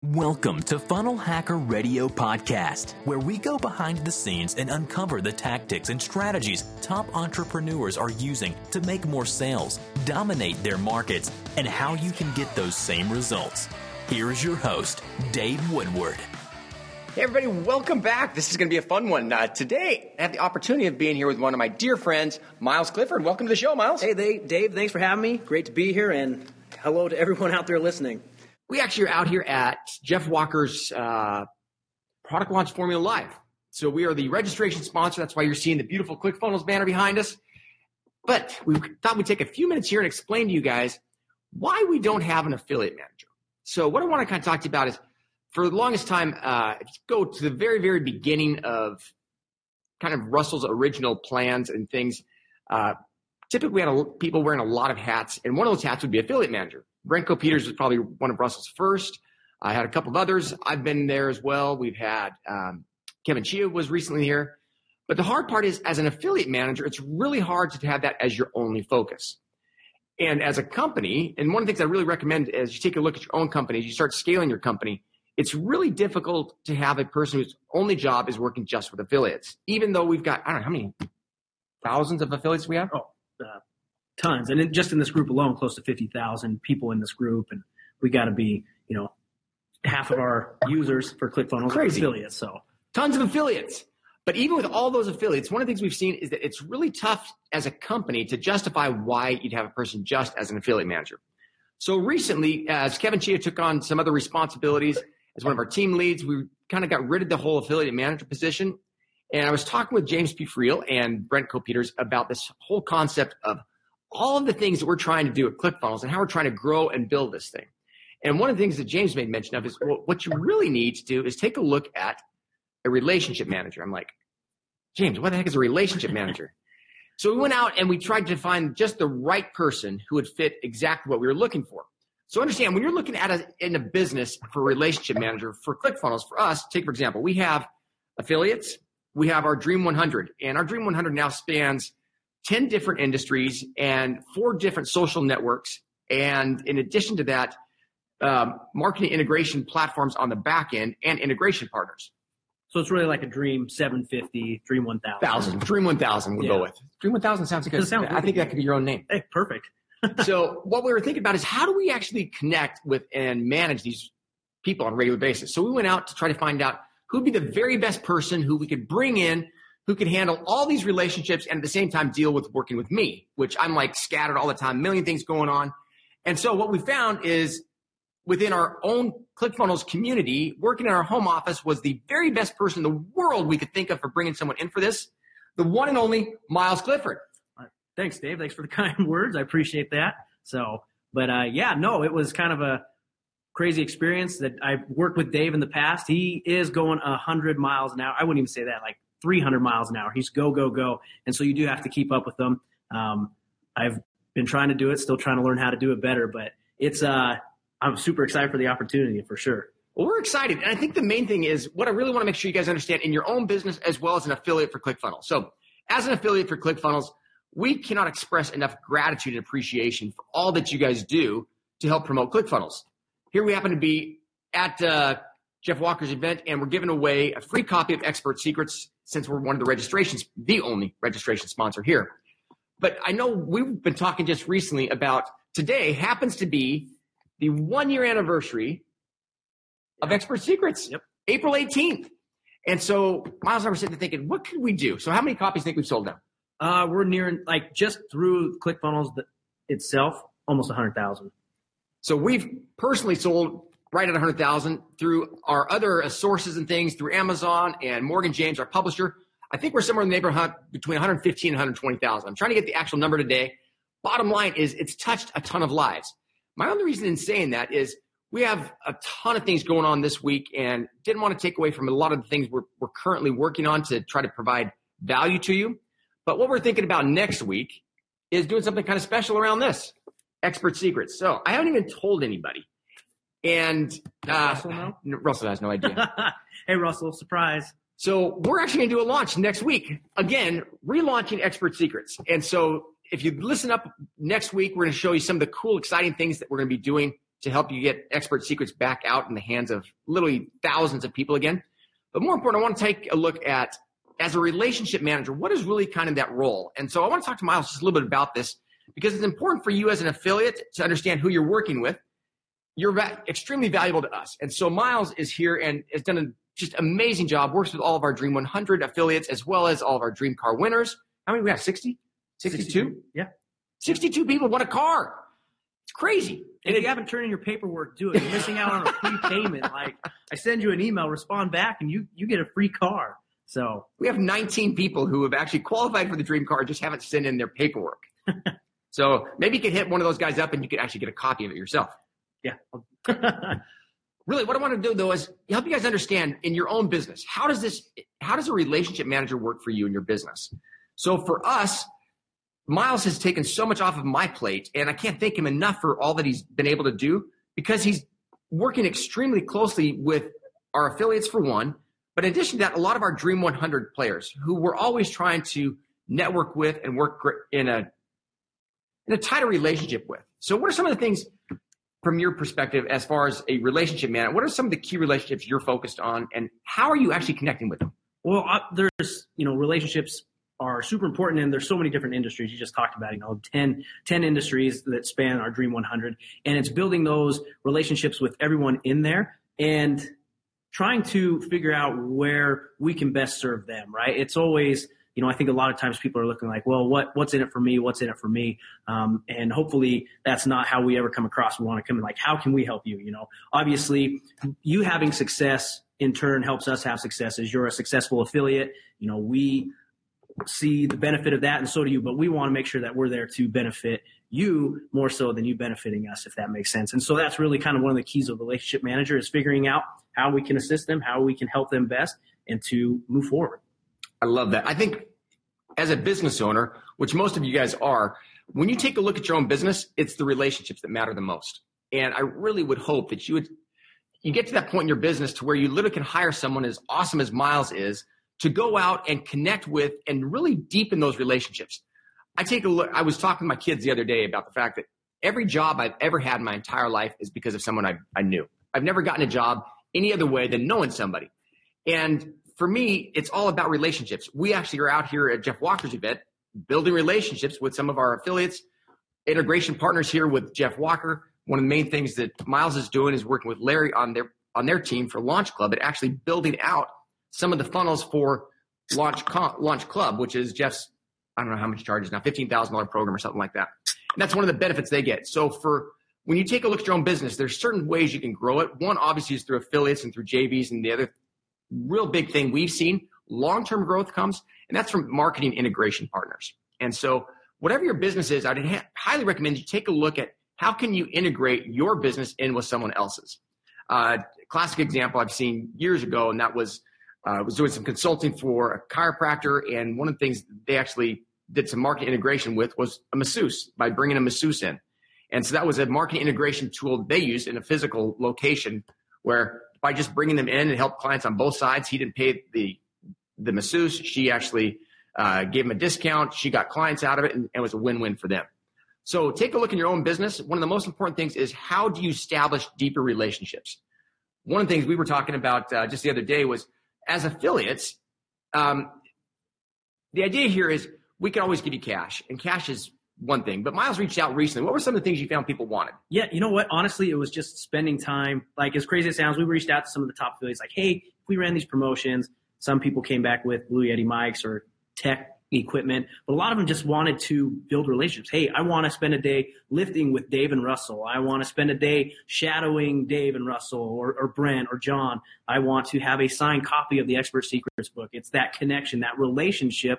Welcome to Funnel Hacker Radio Podcast, where we go behind the scenes and uncover the tactics and strategies top entrepreneurs are using to make more sales, dominate their markets, and how you can get those same results. Here is your host, Dave Woodward. Hey everybody, welcome back. This is going to be a fun one. Today, I have the opportunity of being here with one of my dear friends, Miles Clifford. Welcome to the show, Miles. Hey, Dave, thanks for having me. Great to be here, and hello to everyone out there listening. We actually are out here at Jeff Walker's Product Launch Formula Live. So we are the registration sponsor. That's why you're seeing the beautiful ClickFunnels banner behind us. But we thought we'd take a few minutes here and explain to you guys why we don't have an affiliate manager. So what I want to kind of talk to you about is, for the longest time, if you go to the very, very beginning of kind of Russell's original plans and things, typically we had people wearing a lot of hats, and one of those hats would be affiliate manager. Brent Peters was probably one of Russell's first. I had a couple of others. I've been there as well. We've had Kevin Chia was recently here. But the hard part is, as an affiliate manager, it's really hard to have that as your only focus. And as a company, and one of the things I really recommend is you take a look at your own company, as you start scaling your company, it's really difficult to have a person whose only job is working just with affiliates, even though we've got, I don't know, how many thousands of affiliates we have? Tons. And just in this group alone, close to 50,000 people in this group. And we got to be, half of our users for ClickFunnels are affiliates. So tons of affiliates. But even with all those affiliates, one of the things we've seen is that it's really tough as a company to justify why you'd have a person just as an affiliate manager. So recently, as Kevin Chia took on some other responsibilities as one of our team leads, we kind of got rid of the whole affiliate manager position. And I was talking with James P. Friel and Brent Peters about this whole concept of all of the things that we're trying to do at ClickFunnels and how we're trying to grow and build this thing. And one of the things that James made mention of is, well, what you really need to do is take a look at a relationship manager. I'm like, James, what the heck is a relationship manager? So we went out and we tried to find just the right person who would fit exactly what we were looking for. So understand, when you're looking at in a business for a relationship manager for ClickFunnels, for us, take for example, we have affiliates, we have our Dream 100, and our Dream 100 now spans 10 different industries and 4 different social networks. And in addition to that, marketing integration platforms on the back end and integration partners. So it's really like a Dream 750, Dream 1000. Dream 1000 we'll go with. Dream 1000 sounds good. I think that could be your own name. Hey, perfect. So what we were thinking about is, how do we actually connect with and manage these people on a regular basis? So we went out to try to find out who'd be the very best person who we could bring in, who could handle all these relationships and at the same time deal with working with me, which I'm like scattered all the time, a million things going on. And so what we found is, within our own ClickFunnels community, working in our home office was the very best person in the world we could think of for bringing someone in for this, the one and only Miles Clifford. Thanks, Dave. Thanks for the kind words. I appreciate that. It was kind of a crazy experience that I've worked with Dave in the past. He is going 100 miles an hour. I wouldn't even say that, like 300 miles an hour. He's go, go, go. And so you do have to keep up with them. I've been trying to do it, still trying to learn how to do it better, but it's, I'm super excited for the opportunity for sure. Well, we're excited. And I think the main thing is, what I really want to make sure you guys understand in your own business as well as an affiliate for ClickFunnels. So as an affiliate for ClickFunnels, we cannot express enough gratitude and appreciation for all that you guys do to help promote ClickFunnels. Here we happen to be at Jeff Walker's event, and we're giving away a free copy of Expert Secrets, since we're one of the only registration sponsor here. But I know we've been talking just recently about, today happens to be the 1-year anniversary of Expert Secrets, April 18th. And so Miles and I were sitting there thinking, what could we do? So how many copies do you think we've sold now? We're nearing, just through ClickFunnels itself, almost 100,000. So we've personally sold right at 100,000 through our other sources and things, through Amazon and Morgan James, our publisher. I think we're somewhere in the neighborhood between 115 and 120,000. I'm trying to get the actual number today. Bottom line is, it's touched a ton of lives. My only reason in saying that is, we have a ton of things going on this week and didn't want to take away from a lot of the things we're currently working on to try to provide value to you. But what we're thinking about next week is doing something kind of special around this, Expert Secrets. So I haven't even told anybody. And Russell has no idea. Hey, Russell, surprise. So we're actually going to do a launch next week. Again, relaunching Expert Secrets. And so if you listen up next week, we're going to show you some of the cool, exciting things that we're going to be doing to help you get expert secrets back out in the hands of literally thousands of people again. But more important, I want to take a look at, as a relationship manager, what is really kind of that role? And so I want to talk to Miles just a little bit about this, because it's important for you as an affiliate to understand who you're working with. You're extremely valuable to us. And so Miles is here and has done a just amazing job, works with all of our Dream 100 affiliates, as well as all of our Dream Car winners. How many do we have? 60? 62? Yeah. 62 people won a car. It's crazy. And if you haven't turned in your paperwork, do it. You're missing out on a free payment. Like, I send you an email, respond back, and you get a free car. So we have 19 people who have actually qualified for the Dream Car, just haven't sent in their paperwork. So maybe you could hit one of those guys up and you could actually get a copy of it yourself. Yeah. Really, what I want to do, though, is help you guys understand in your own business, how does a relationship manager work for you in your business? So for us, Miles has taken so much off of my plate, and I can't thank him enough for all that he's been able to do, because he's working extremely closely with our affiliates, for one. But in addition to that, a lot of our Dream 100 players who we're always trying to network with and work in a tighter relationship with. So what are some of the things from your perspective as far as a relationship manager? What are some of the key relationships you're focused on, and how are you actually connecting with them? Well, there's, relationships are super important, and there's so many different industries. You just talked about, 10 industries that span our Dream 100, and it's building those relationships with everyone in there and trying to figure out where we can best serve them, right? It's always, I think a lot of times people are looking like, well, what's in it for me? What's in it for me? And hopefully that's not how we ever come across. We want to come in like, how can we help you? Obviously you having success in turn helps us have success. As you're a successful affiliate, we see the benefit of that, and so do you, but we want to make sure that we're there to benefit you more so than you benefiting us, if that makes sense. And so that's really kind of one of the keys of relationship manager, is figuring out how we can assist them, how we can help them best, and to move forward. I love that. I think as a business owner, which most of you guys are, when you take a look at your own business, it's the relationships that matter the most. And I really would hope that you get to that point in your business to where you literally can hire someone as awesome as Miles is to go out and connect with and really deepen those relationships. I take a look. I was talking to my kids the other day about the fact that every job I've ever had in my entire life is because of someone I knew. I've never gotten a job any other way than knowing somebody. And for me, it's all about relationships. We actually are out here at Jeff Walker's event building relationships with some of our affiliates, integration partners here with Jeff Walker. One of the main things that Miles is doing is working with Larry on their team for Launch Club, and actually building out some of the funnels for Launch Club, which is Jeff's, I don't know how much he charges now, $15,000 program or something like that. And that's one of the benefits they get. So when you take a look at your own business, there's certain ways you can grow it. One, obviously, is through affiliates and through JVs. And the other real big thing we've seen, long-term growth comes, and that's from marketing integration partners. And so whatever your business is, I'd highly recommend you take a look at how can you integrate your business in with someone else's. Classic example I've seen years ago, and that was doing some consulting for a chiropractor, and one of the things they actually did some market integration with was a masseuse, by bringing a masseuse in. And so that was a marketing integration tool they used in a physical location, where by just bringing them in and help clients on both sides, he didn't pay the masseuse. She actually gave him a discount. She got clients out of it, and it was a win-win for them. So take a look in your own business. One of the most important things is, how do you establish deeper relationships? One of the things we were talking about just the other day was, as affiliates, the idea here is we can always give you cash, and cash is one thing. But Miles reached out recently. What were some of the things you found people wanted? Yeah, you know what? Honestly, it was just spending time. Like, as crazy as it sounds, we reached out to some of the top affiliates like, hey, if we ran these promotions, some people came back with Blue Yeti mics or tech equipment, but a lot of them just wanted to build relationships. Hey, I want to spend a day lifting with Dave and Russell. I want to spend a day shadowing Dave and Russell or Brent or John. I want to have a signed copy of the Expert Secrets book. It's that connection, that relationship,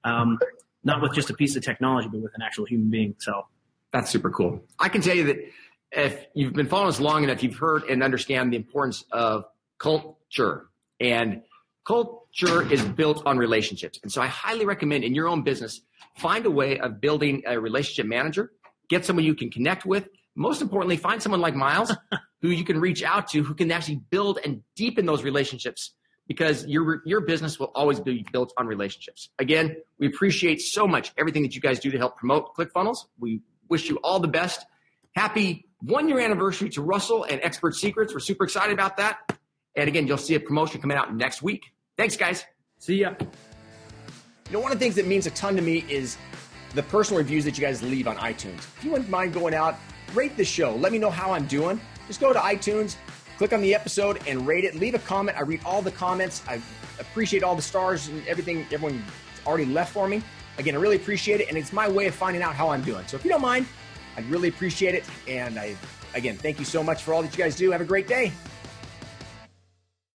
not with just a piece of technology, but with an actual human being. So that's super cool. I can tell you that if you've been following us long enough, you've heard and understand the importance of culture. And culture is built on relationships. And so I highly recommend, in your own business, find a way of building a relationship manager, get someone you can connect with. Most importantly, find someone like Miles who you can reach out to, who can actually build and deepen those relationships, because your business will always be built on relationships. Again, we appreciate so much everything that you guys do to help promote ClickFunnels. We wish you all the best. Happy 1-year anniversary to Russell and Expert Secrets. We're super excited about that. And again, you'll see a promotion coming out next week. Thanks, guys. See ya. One of the things that means a ton to me is the personal reviews that you guys leave on iTunes. If you wouldn't mind going out, rate the show. Let me know how I'm doing. Just go to iTunes, click on the episode, and rate it. Leave a comment. I read all the comments. I appreciate all the stars and everything everyone already left for me. Again, I really appreciate it, and it's my way of finding out how I'm doing. So if you don't mind, I'd really appreciate it. And again, thank you so much for all that you guys do. Have a great day.